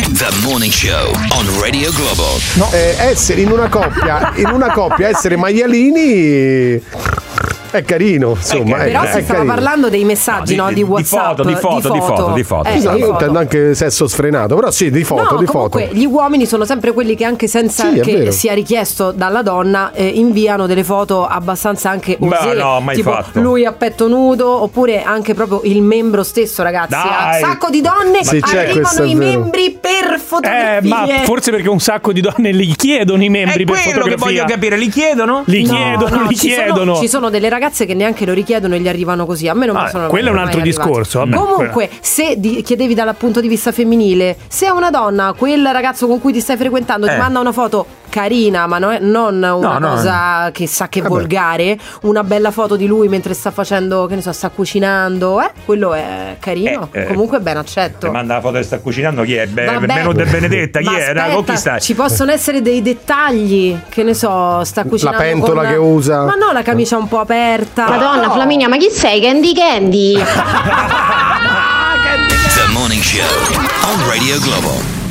The Morning Show on Radio Globo. No, essere in una coppia, essere maialini è carino, insomma. Però si stava parlando dei messaggi, di WhatsApp, di foto. Io intendo anche sesso sfrenato, però sì, di foto, no, comunque gli uomini sono sempre quelli che anche senza che sia richiesto dalla donna inviano delle foto abbastanza anche osè, no, mai tipo fatto. lui a petto nudo, oppure anche proprio il membro stesso, ragazzi. A un sacco di donne arrivano i membri per fotografie. Ma forse perché un sacco di donne li chiedono i membri per fotografia. È quello che voglio capire, li chiedono? Li chiedono. Ci sono delle ragazze che neanche lo richiedono e gli arrivano così. A me non mi sono quello è un altro discorso. Vabbè, comunque, se chiedevi dal punto di vista femminile, se una donna, quel ragazzo con cui ti stai frequentando, ti manda una foto carina, ma non una cosa chissà che volgare, una bella foto di lui mentre sta facendo, che ne so, sta cucinando, quello è carino, comunque ben accetto. Ti manda la foto che sta cucinando, chi è? Menù de Benedetta, chi era? Con chi stai? Ci possono essere dei dettagli, che ne so, sta cucinando la pentola che usa, ma no, la camicia un po' aperta. Madonna, Flaminia, ma chi sei? Candy? The Morning Show on Radio Globo.